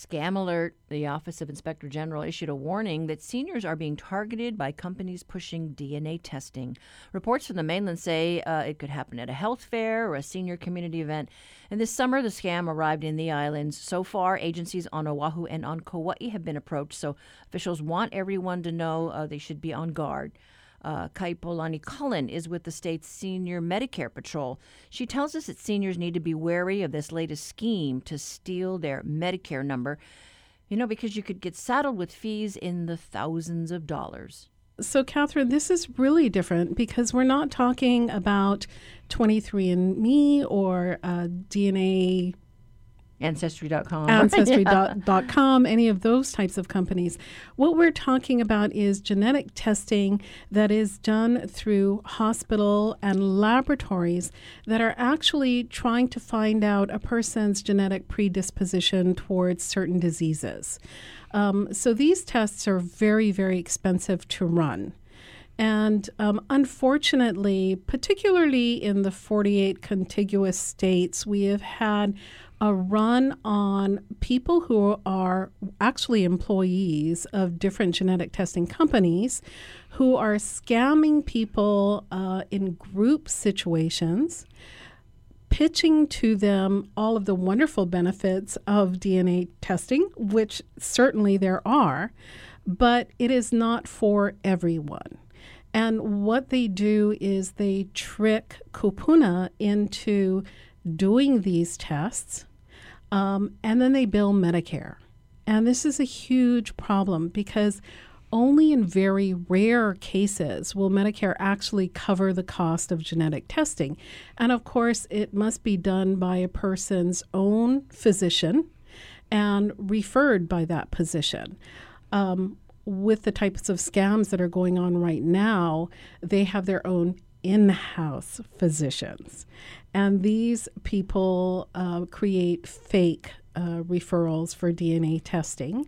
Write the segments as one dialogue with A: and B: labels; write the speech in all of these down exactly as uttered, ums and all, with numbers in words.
A: Scam Alert, the Office of Inspector General issued a warning that seniors are being targeted by companies pushing D N A testing. Reports from the mainland say uh, it could happen at a health fair or a senior community event. And this summer, the scam arrived in the islands. So far, agencies on Oahu and on Kauai have been approached, so officials want everyone to know uh, they should be on guard. Uh, Kaipolani Cullen is with the state's Senior Medicare Patrol. She tells us that seniors need to be wary of this latest scheme to steal their Medicare number, you know, because you could get saddled with fees in the thousands of dollars.
B: So, Catherine, this is really different because we're not talking about twenty-three and me or uh, D N A
A: Ancestry dot com.
B: Ancestry dot com, any of those types of companies. What we're talking about is genetic testing that is done through hospital and laboratories that are actually trying to find out a person's genetic predisposition towards certain diseases. Um, so these tests are very, very expensive to run. And um, unfortunately, particularly in the forty-eight contiguous states, we have had a run on people who are actually employees of different genetic testing companies who are scamming people uh, in group situations, pitching to them all of the wonderful benefits of D N A testing, which certainly there are, but it is not for everyone. And what they do is they trick kupuna into doing these tests, um, and then they bill Medicare. And this is a huge problem because only in very rare cases will Medicare actually cover the cost of genetic testing. And of course, it must be done by a person's own physician and referred by that physician. Um, with the types of scams that are going on right now, they have their own in-house physicians. And these people uh, create fake uh, referrals for D N A testing,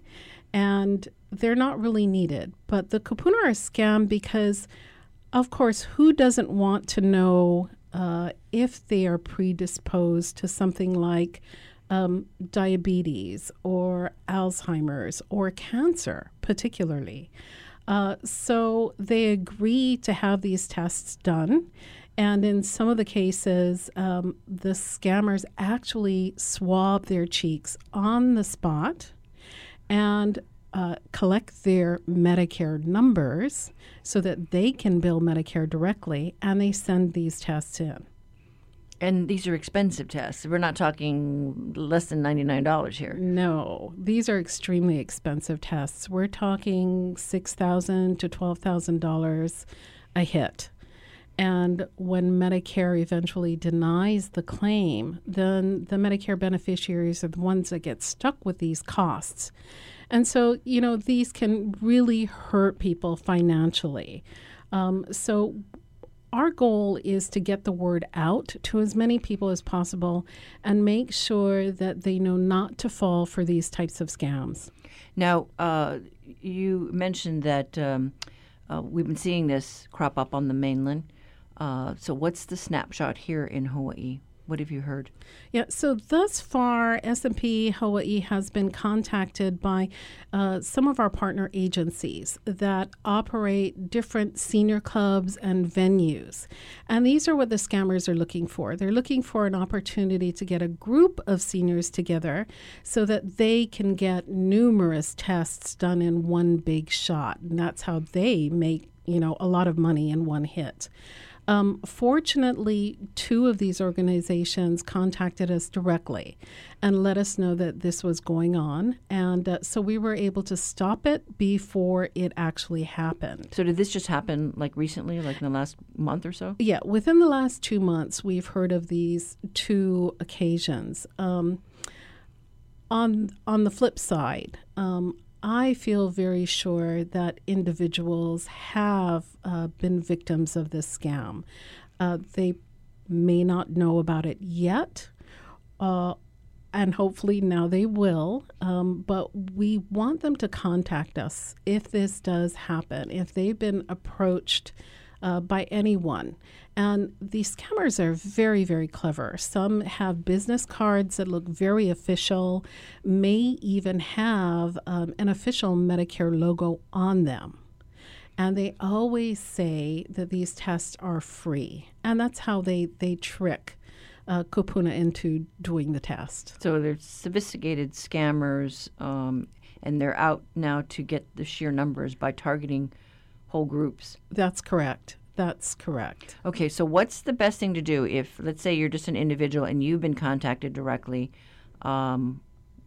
B: and they're not really needed. But the kupuna are a scam because, of course, who doesn't want to know uh, if they are predisposed to something like um, diabetes or Alzheimer's or cancer, particularly? Uh, so they agree to have these tests done. And in some of the cases, um, the scammers actually swab their cheeks on the spot and uh, collect their Medicare numbers so that they can bill Medicare directly, and they send these tests in.
A: And these are expensive tests. We're not talking less than ninety-nine dollars here.
B: No, these are extremely expensive tests. We're talking six thousand dollars to twelve thousand dollars a hit. And when Medicare eventually denies the claim, then the Medicare beneficiaries are the ones that get stuck with these costs. And so, you know, these can really hurt people financially. Um, so our goal is to get the word out to as many people as possible and make sure that they know not to fall for these types of scams.
A: Now, uh, you mentioned that um, uh, we've been seeing this crop up on the mainland. Uh, so what's the snapshot here in Hawaii? What have you heard?
B: Yeah, so thus far, S and P Hawaii has been contacted by uh, some of our partner agencies that operate different senior clubs and venues. And these are what the scammers are looking for. They're looking for an opportunity to get a group of seniors together so that they can get numerous tests done in one big shot. And that's how they make, you know, a lot of money in one hit. Um, fortunately, two of these organizations contacted us directly and let us know that this was going on. And uh, so we were able to stop it before it actually happened.
A: So did this just happen like recently, like in the last month or so?
B: Yeah, within the last two months, we've heard of these two occasions. Um, on, on the flip side, um, I feel very sure that individuals have uh, been victims of this scam. Uh, they may not know about it yet, uh, and hopefully now they will, um, but we want them to contact us if this does happen, if they've been approached uh, by anyone. And these scammers are very, very clever. Some have business cards that look very official, may even have um, an official Medicare logo on them. And they always say that these tests are free. And that's how they, they trick uh, Kupuna into doing the test.
A: So they're sophisticated scammers, um, and they're out now to get the sheer numbers by targeting whole groups.
B: That's correct. That's correct.
A: Okay, so what's the best thing to do if, let's say, you're just an individual and you've been contacted directly? Um,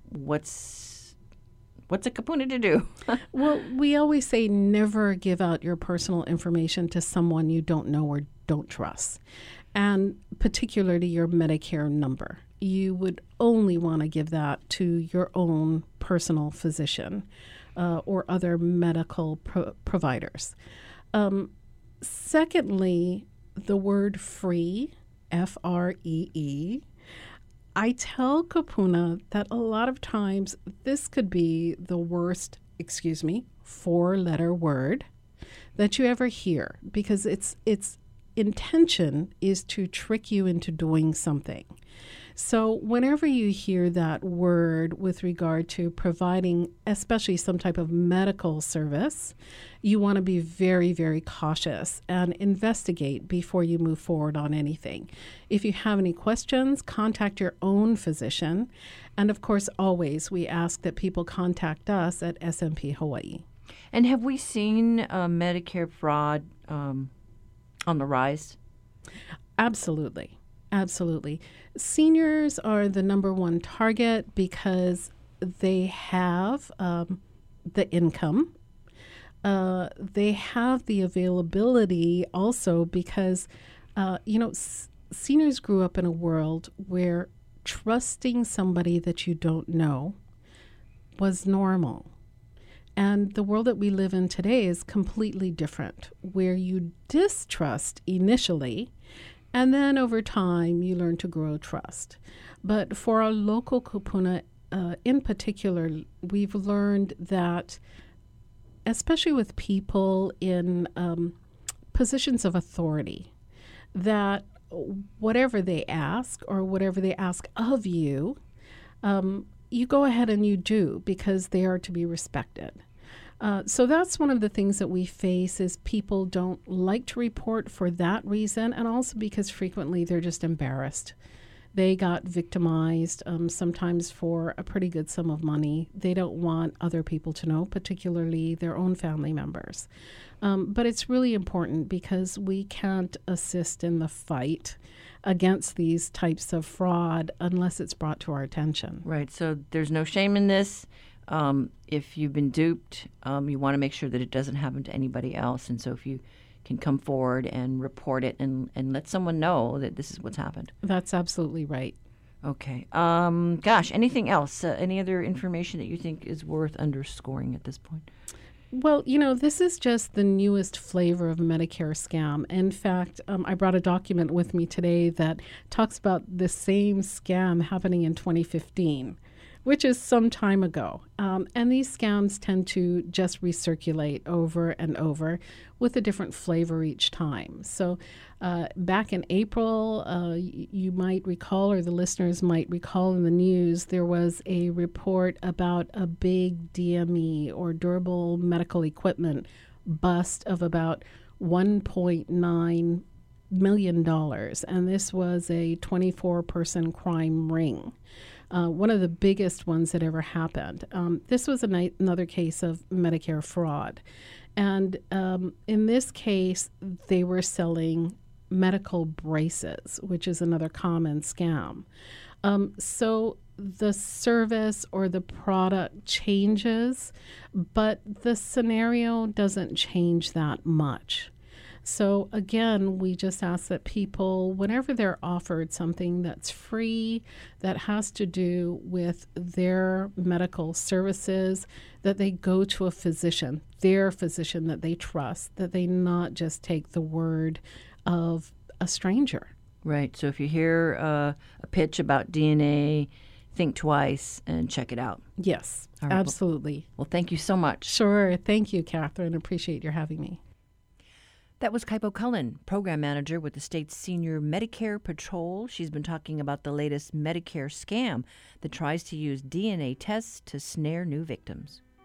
A: what's what's a Kupuna to do?
B: Well, we always say never give out your personal information to someone you don't know or don't trust, and particularly your Medicare number. You would only want to give that to your own personal physician uh, or other medical pro- providers. Um, Secondly, the word free, F R E E, I tell Kupuna that a lot of times this could be the worst, excuse me, four-letter word that you ever hear, because its its intention is to trick you into doing something. So whenever you hear that word with regard to providing, especially some type of medical service, you want to be very, very cautious and investigate before you move forward on anything. If you have any questions, contact your own physician. And of course, always we ask that people contact us at S M P Hawaii.
A: And have we seen uh, Medicare fraud um, on the rise?
B: Absolutely. Absolutely. Seniors are the number one target because they have um, the income. Uh, they have the availability also because, uh, you know, s- seniors grew up in a world where trusting somebody that you don't know was normal. And the world that we live in today is completely different, where you distrust initially, and then over time, you learn to grow trust. But for our local Kupuna uh, in particular, we've learned that, especially with people in um, positions of authority, that whatever they ask or whatever they ask of you, um, you go ahead and you do because they are to be respected. Uh, so that's one of the things that we face is people don't like to report for that reason, and also because frequently they're just embarrassed. They got victimized, um, sometimes for a pretty good sum of money. They don't want other people to know, particularly their own family members. Um, but it's really important because we can't assist in the fight against these types of fraud unless it's brought to our attention.
A: Right. So there's no shame in this. Um, if you've been duped, um, you want to make sure that it doesn't happen to anybody else. And so if you can come forward and report it and, and let someone know that this is what's happened.
B: That's absolutely right.
A: Okay. Um, gosh, anything else? Uh, any other information that you think is worth underscoring at this point?
B: Well, you know, this is just the newest flavor of Medicare scam. In fact, um, I brought a document with me today that talks about the same scam happening in twenty fifteen. Which is some time ago. Um, and these scams tend to just recirculate over and over with a different flavor each time. So uh, back in April, uh, y- you might recall, or the listeners might recall in the news, there was a report about a big D M E or durable medical equipment bust of about one point nine million dollars. And this was a twenty-four person crime ring. Uh, one of the biggest ones that ever happened. Um, this was a ni- another case of Medicare fraud. And um, in this case, they were selling medical braces, which is another common scam. Um, so the service or the product changes, but the scenario doesn't change that much. So again, we just ask that people, whenever they're offered something that's free, that has to do with their medical services, that they go to a physician, their physician that they trust, that they not just take the word of a stranger.
A: Right. So if you hear uh, a pitch about D N A, think twice and check it out.
B: Yes,
A: All right,
B: absolutely.
A: Well, well, thank you so much.
B: Sure. Thank you, Catherine. Appreciate your having me.
A: That was Kaipo Cullen, program manager with the state's Senior Medicare Patrol. She's been talking about the latest Medicare scam that tries to use D N A tests to snare new victims.